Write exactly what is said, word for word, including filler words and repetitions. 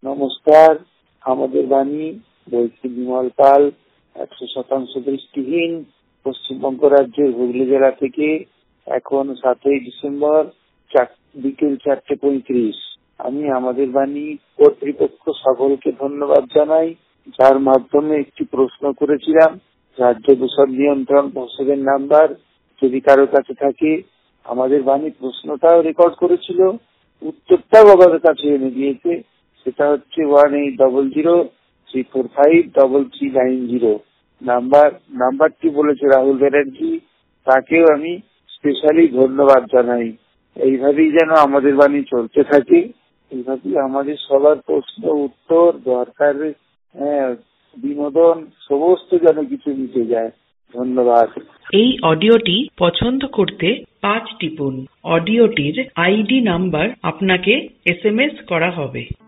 নমস্কার। আমাদের বাণী বলছি বিমল পাল, একশো শতাংশ দৃষ্টিহীন, পশ্চিমবঙ্গ রাজ্যের হুগলি জেলা থেকে। এখন সাতই ডিসেম্বর বিকেল চারটে পঁয়ত্রিশ। আমি আমাদের বাণী কর্তৃপক্ষ সকলকে ধন্যবাদ জানাই, যার মাধ্যমে একটি প্রশ্ন করেছিলাম রাজ্য দূষণ নিয়ন্ত্রণ পর্ষদের নাম্বার যদি কারো কাছে থাকে। আমাদের বাণী প্রশ্নটাও রেকর্ড করেছিল, উত্তরটাও আমাদের কাছে এনে দিয়েছে। সেটা হচ্ছে one eight double zero three four five double three nine zero number নাম্বারটি বলেছে রাহুল ব্যানার্জি। তাকেও আমি স্পেশালি ধন্যবাদ জানাই। এইভাবেই যেন আমাদের বাণী চলতে থাকে, এইভাবেই আমাদের সবার প্রশ্ন উত্তর দরকার, হ্যাঁ, বিনোদন সমস্ত যেন কিছু মিটে যায়। ধন্যবাদ। এই অডিওটি পছন্দ করতে পাঁচ টিপুন। অডিওটির আইডি নাম্বার আপনাকে এস এম এস করা হবে।